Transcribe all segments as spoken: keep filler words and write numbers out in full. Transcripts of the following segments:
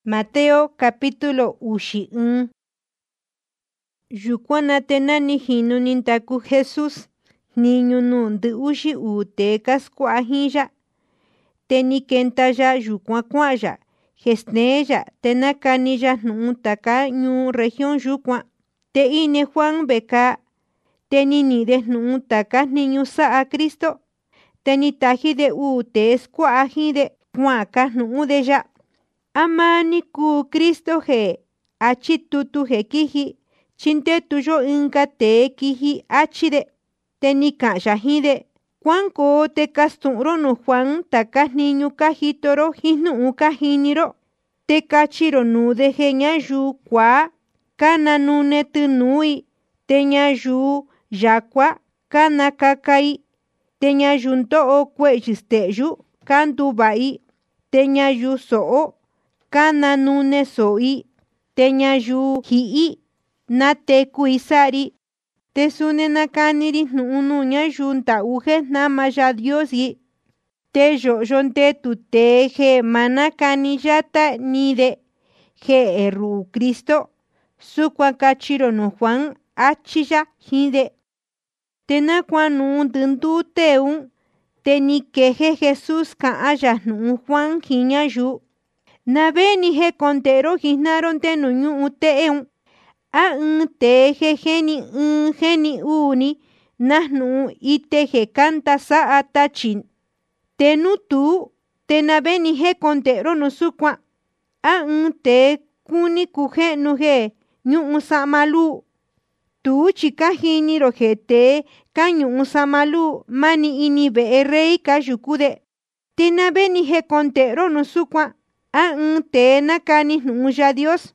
Mateo capítulo uxi un. Yukuana tenani hinu nintaku Jesús niñu nu ndi uxi uu tee kaskua jiya. Teni kentaya yukua kuaya jesneya tenakaniya nuu taka ñuu región yukua. Te ine Juan beka teni nide nuu taka niñu saa Cristo. Teni tajide uu tee skua jide kuaka nuu de ya. Amani ku Cristo he achi tutu he kiji chinte tuyo inka te kiji achide teni kaya hide kuanko te kastunro no Juan taka niñu kajitoro hinu kajiniro te kachiro nu de he ñayu kwa kana nune tunui te ñayu yakwa kana kakai te ñayu ntoo kuejisteyu kantu bai te ñayu soo kana nune soi te ñayu hi'i na te kuisari te sune nakaniri nunu ñayu ntauje nama ya Dios yi te yoyo nte tu te je manakani yata nide je eru Cristo sukwa kachiro no Juan achiya hide te nakuanu ndundu teun te ni keje Jesús kaaya nu Juan hiñayu na beni he kontero hinaron te nuñu teun a un te je geni un geni uni nahnu ite je kanta sa atachin te nutu te na beni he kontero no sukwa a un te kuni kuje nu he ñu samalu tu chika hiniro je te kañu samalu mani ini be rey kayukude te na beni he kontero no sukwa a un te nakani nuya Dios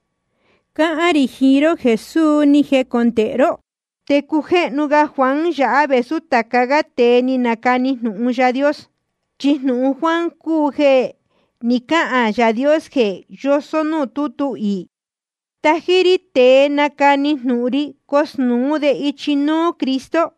ka ari hiro Jesús ni he kontero te kuje nuga Juan ya besu takaga te ni nakani nuya Dios chihnu Juan kuje ni ka ya Dios he yo sonu tutu i tajiri te nakani nuri kosnu de ichino Cristo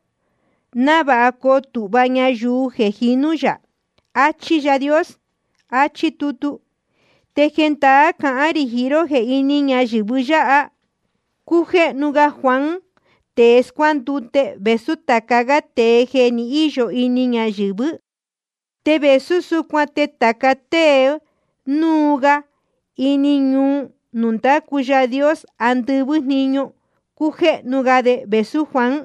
naba ko tu baña yu je hinuya achi ya Dios achi tutu te genta kaari hiro he ini ñayibuya a kuje nuga Juan te escuantute besu takaga te je ni iyo ini ñayibu te besu sukwate takate nuga ini ñu nunta kuya Dios andubu niño kuje nuga de besu Juan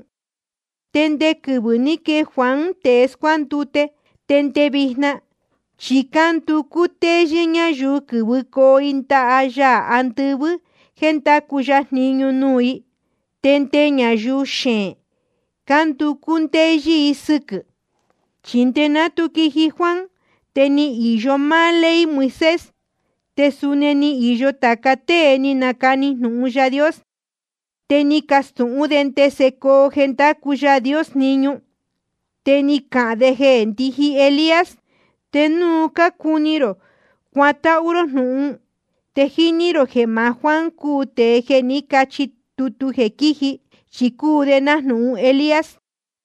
tende kubuni que Juan te escuantute tente bihna chikantu kute ñayu kubuko inta aya antubu genta kuya niño nui tente ñayu shen kantu kunte yi suku chintenatu kiji Juan teni iyo malei Moisés te suneni iyo takate ni nakani nuya Dios teni kastu dente seko genta kuya Dios niño teni kade gentiji Elías te nuka kuniro kuata uro nu te hiniro je ma Juan ku te geni kachi tutu je kiji chikude na nu Elías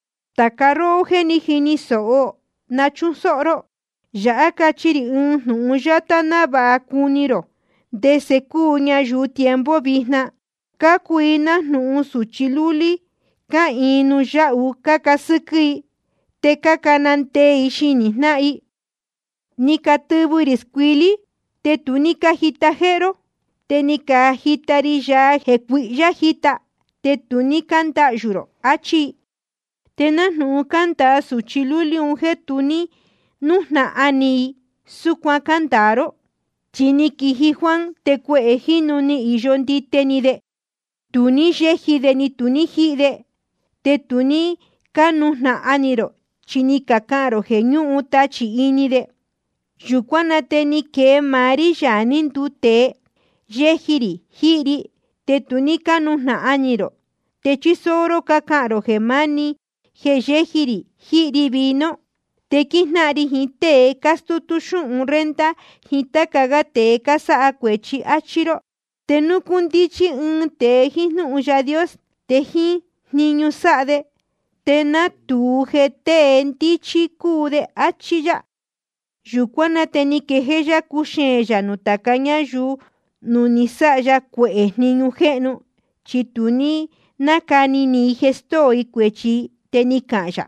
takaro geni hini soo nachu soro ya kachiri un nu yata na ba kuniro de se kuña yu tiempo bihna ka kuina nu suchiluli ka inu ya u kakasuki te kakanante ishini nai nika tuburis kwili te tunika hitajero te nika hitari ya hekwi ya hita te tunika ntayuro achi te nahnu kanta suchiluli unje tuni nuhna ani sukwa kantaro chini kiji Juan te kwe hinu ni iyondi tenide tuni yehide ni tuni hide te tuni kanuhna aniro chini kakaro genyu utachi inide yukwana teni ke mari yani te yehiri hiri te tunika nuhna aniro te chisoro kakaro gemani je yehiri hiri vino te kisnari hite kastutu shun renta hita kagate kasa akwechi achiro te nukundichi un te hinu ya Dios te hi niño sade te natu je te entichi kude achiya yukwana teni que heya kusheya no takaña yu nuni sa'ya kue'e niñu jehnu chituni nakani ni gestoi kuechi te ni ka'ya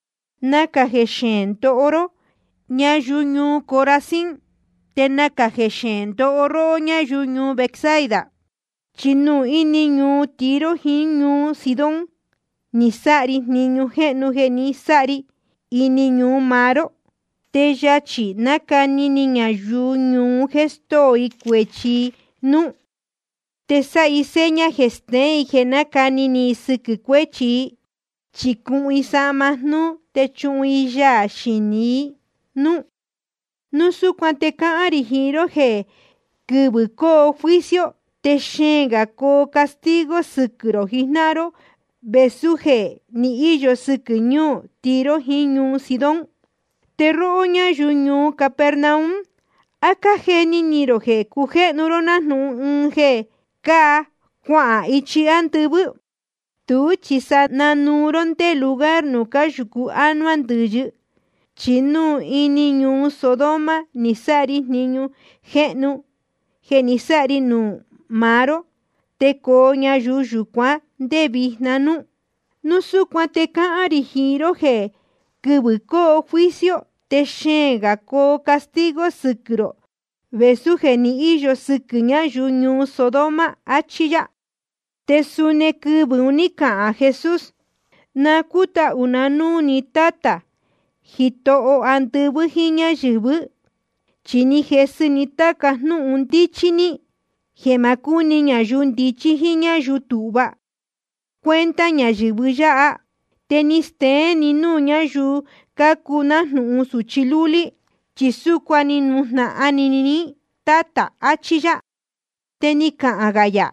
nakaje xeen to'oro ñayu ñuu Corazín te nakaje xeen to'oro ñayu ñuu Betsaida chinu ini ñuu Tiro jin ñuu Sidón ni sa'ri niñu jehnu je ni sa'ri ini ñuu maro te yachi nakani ni ñayu ñuu gestoi kuechi nu te sa'i seña gestei je nakani ni siki kuechi chiku'i sama nu te chu'i ya xini nu nu sukuan te ka'ari jiro je kɨvɨ koo juicio te xeenga koo castigo sɨkɨro jitna'ro vesu je ni iyo sɨkɨ ñuu Tiro jin ñuu Sidón te ro'o ñayu ñuu Capernaum a kajeni niro je kuje'nuro najnu ɨɨn je kaa kua'an ichi andɨvɨ tu chi sa nanuro nte lugar nu kayuku anu andɨyɨ chinu ini ñuu Sodoma ni sa'ri niñu jehnu je ni sa'ri nu maro te koo ñayu yukuan nde vijna nu nu sukuan te ka'ari jiro je kɨvɨ koo juicio te xeenga koo castigo sɨkɨro vesu je ni iyo sɨkɨ ñayu ñuu Sodoma achi ya te sune kɨvɨ ni ka'an Jesús na kuta'u nanuni tata jito'o andɨvɨ jin ñayɨvɨ chi ni jesɨ ni taka jnu'u ndichini je ma kuni ñayu ndichi jin ñayu tu'va kuenta ñayɨvɨ ya'a te ni steeni nuu ñayu kaku najnu'u suchi luli chi sukuan ni nujna'ani ni tata achi ya te ni ka'an ya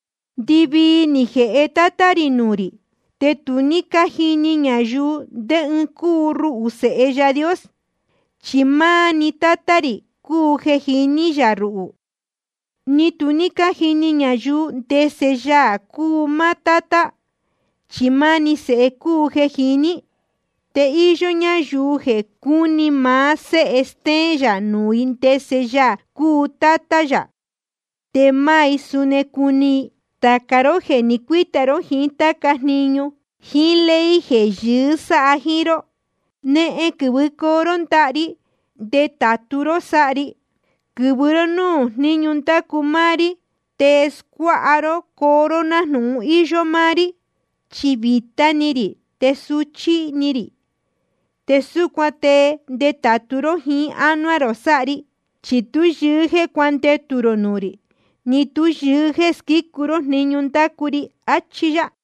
ndivi ni je'e tatari nuri te tu ni kajini ñayu nde ɨɨn kuu ru'u se'e Yá Dios chi maa ni tatari kuu je jini ya ru'u ni tu ni kajini ñayu ndese ya kuu ma tata chi maa ni se'e kuu je jini te iyo ñayu je kuni maa se'e steen ya nui ndese ya kuu tata ya te mai sune kuni takaro je ni kuitaro jin taka jniñu jin ley je yɨɨ sa'a jiro ne'e kɨvɨ kooro nta'ri nde taturo sa'ri kɨvɨro nuu jniñu ntaku mari te skua'aro kooro najnu'u iyo mari chi vita niri te suchi niri te sukuan te nde taturo jin anuaro sa'ri chi tu yɨɨ je kuandeturo nuri ni tu yɨɨ je skikuro jniñu ntakuri achi ya.